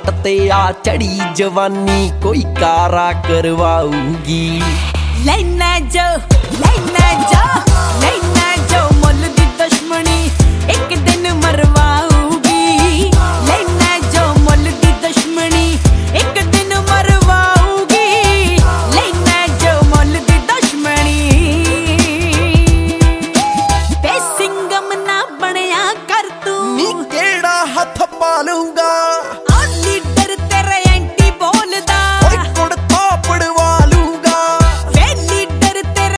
जट ते आ चढ़ी जवानी कोई कारा करवाऊगी। लेना जो मुल दी दुश्मनी एक दिन मरवाऊगी। लेना जो मुल दी दुश्मनी एक दिन मरवाऊगी। लेना जो मुल दी दुश्मनी ते सिंगम ना बनया कर तू। नी केड़ा हथ पालूंगा